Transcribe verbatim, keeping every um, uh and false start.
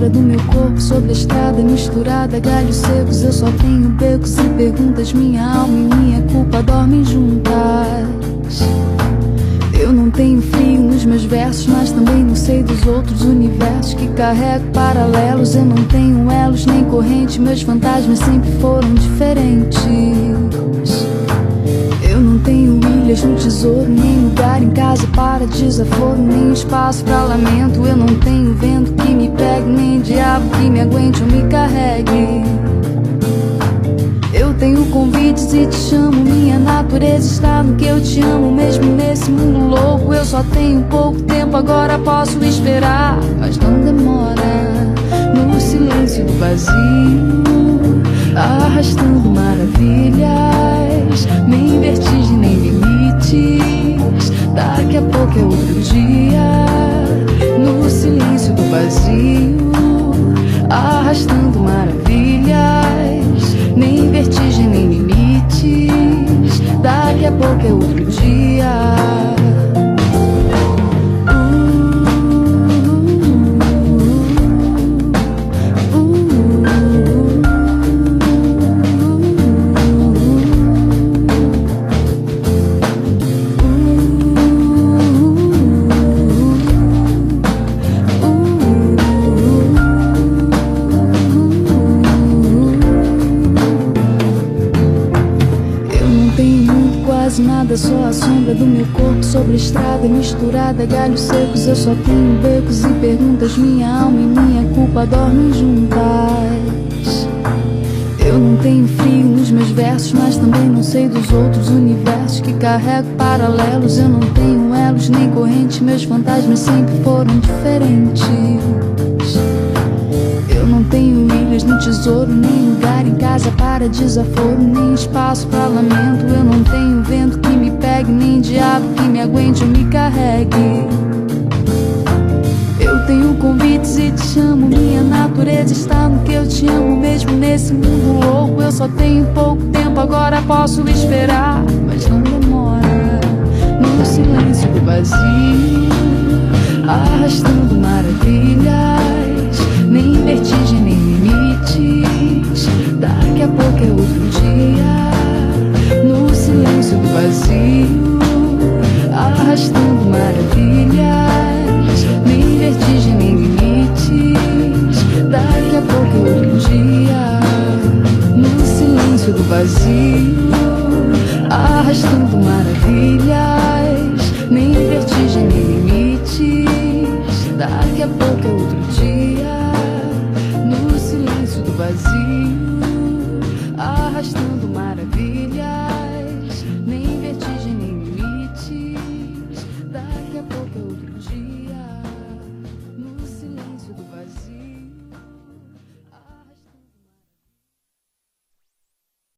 sombra do meu corpo sobre a estrada misturada a galhos secos. Eu só tenho becos e perguntas. Minha alma e minha culpa dormem juntas. Eu não tenho frio nos meus versos, mas também não sei dos outros universos que carrego paralelos. Eu não tenho elos nem corrente, meus fantasmas sempre foram diferentes. Eu não tenho ilhas no tesouro, nem lugar em casa para desaforo, nem espaço pra lamento. Eu não tenho vento que me pegue, nem diabo que me aguente ou me carregue. Eu tenho convites e te chamo, minha natureza está no que eu te amo. Mesmo nesse mundo louco, eu só tenho pouco tempo, agora posso esperar, mas não demora. No silêncio do vazio, arrastando maravilhas, nem vertigem nem limites. Daqui a pouco é outro dia. No silêncio do vazio, arrastando maravilhas, nem vertigem nem limites. Daqui a pouco é outro dia. Nada, só a sombra do meu corpo sobre a estrada misturada a galhos secos. Eu só tenho becos e perguntas. Minha alma e minha culpa dormem juntas. Eu não tenho frio nos meus versos, mas também não sei dos outros universos que carrego paralelos. Eu não tenho elos nem corrente, meus fantasmas sempre foram diferentes. Eu não tenho ilhas no tesouro, nem lugar em casa para desaforo, nem espaço pra lamento. Eu não tenho vento que me pegue, nem diabo que me aguente ou me carregue. Eu tenho convites e te chamo, minha natureza está no que eu te amo. Mesmo nesse mundo louco, eu só tenho pouco tempo, agora posso esperar, mas não demora. No silêncio do vazio, arrastando maravilhas, nem vertigem nem limites. Daqui a pouco é outro dia. No silêncio do vazio, arrastando maravilhas, nem vertigem nem limites. Daqui a pouco é outro dia. No silêncio do vazio, arrastando maravilhas, nem vertigem nem limites. Daqui a pouco é outro dia.